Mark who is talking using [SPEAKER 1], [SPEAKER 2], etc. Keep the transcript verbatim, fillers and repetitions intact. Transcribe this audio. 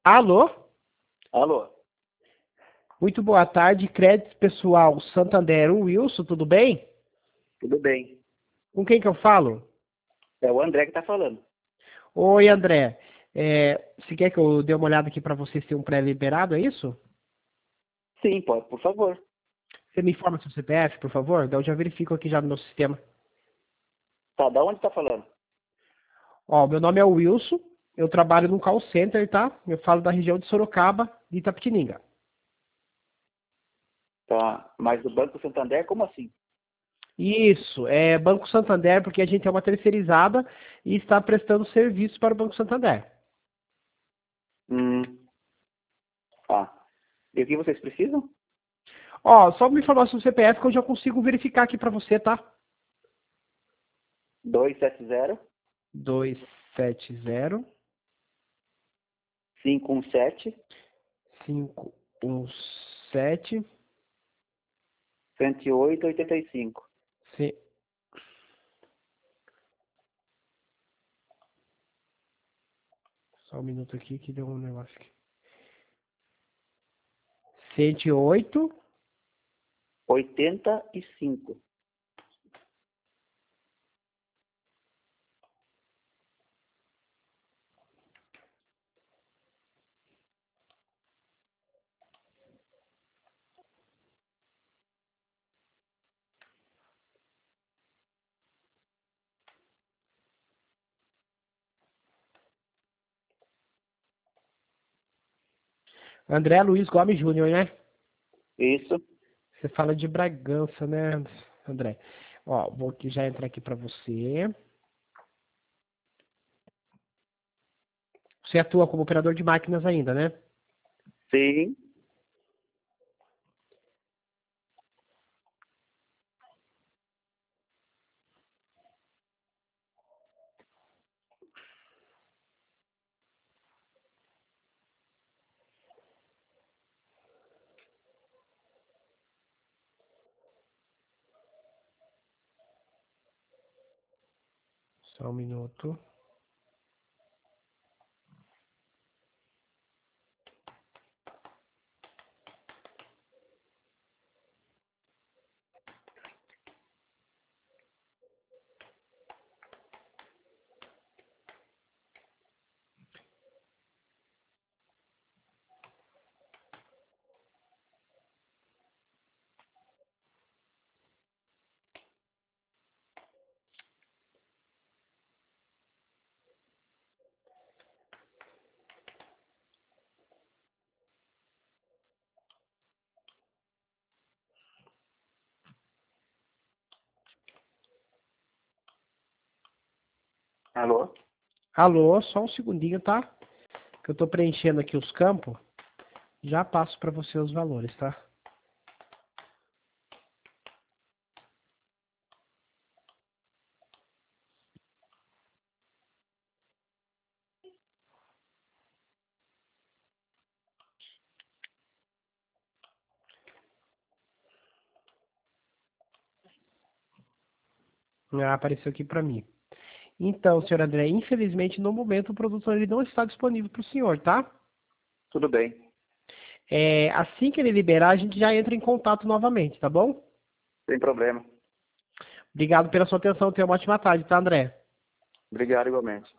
[SPEAKER 1] Alô?
[SPEAKER 2] Alô?
[SPEAKER 1] Muito boa tarde, Crédito Pessoal Santander, o Wilson, tudo bem?
[SPEAKER 2] Tudo bem.
[SPEAKER 1] Com quem que eu falo?
[SPEAKER 2] É o André que tá falando.
[SPEAKER 1] Oi, André. É, você quer que eu dê uma olhada aqui para você ser um pré-liberado, é isso?
[SPEAKER 2] Sim, pode, por favor.
[SPEAKER 1] Você me informa seu C P F, por favor? Daí eu já verifico aqui já no meu sistema.
[SPEAKER 2] Tá, da onde tá falando?
[SPEAKER 1] Ó, meu nome é Wilson, eu trabalho no call center, tá? Eu falo da região de Sorocaba, de Itapetininga.
[SPEAKER 2] Tá, mas do Banco Santander, como assim?
[SPEAKER 1] Isso, é Banco Santander, porque a gente é uma terceirizada e está prestando serviço para o Banco Santander.
[SPEAKER 2] Hum, tá. E o que vocês precisam?
[SPEAKER 1] Ó, só uma informação do C P F que eu já consigo verificar aqui para você, tá?
[SPEAKER 2] dois sete zero,
[SPEAKER 1] dois sete zero,
[SPEAKER 2] cinco um sete,
[SPEAKER 1] cinco um sete,
[SPEAKER 2] cento e oito, oitenta e cinco.
[SPEAKER 1] sim. Só um minuto aqui que deu um negócio aqui. cento e oito.
[SPEAKER 2] oitenta e cinco.
[SPEAKER 1] André Luiz Gomes Júnior, né?
[SPEAKER 2] Isso.
[SPEAKER 1] Você fala de Bragança, né, André? Ó, vou aqui já entrar aqui para você. Você atua como operador de máquinas ainda, né?
[SPEAKER 2] Sim.
[SPEAKER 1] Só um minuto.
[SPEAKER 2] Alô?
[SPEAKER 1] Alô, só um segundinho, tá? Que eu tô preenchendo aqui os campos. Já passo para você os valores, tá? Ah, apareceu aqui para mim. Então, senhor André, infelizmente, no momento, o produto ele não está disponível para o senhor, tá?
[SPEAKER 2] Tudo bem.
[SPEAKER 1] É, assim que ele liberar, a gente já entra em contato novamente, tá bom?
[SPEAKER 2] Sem problema.
[SPEAKER 1] Obrigado pela sua atenção. Tenha uma ótima tarde, tá, André?
[SPEAKER 2] Obrigado igualmente.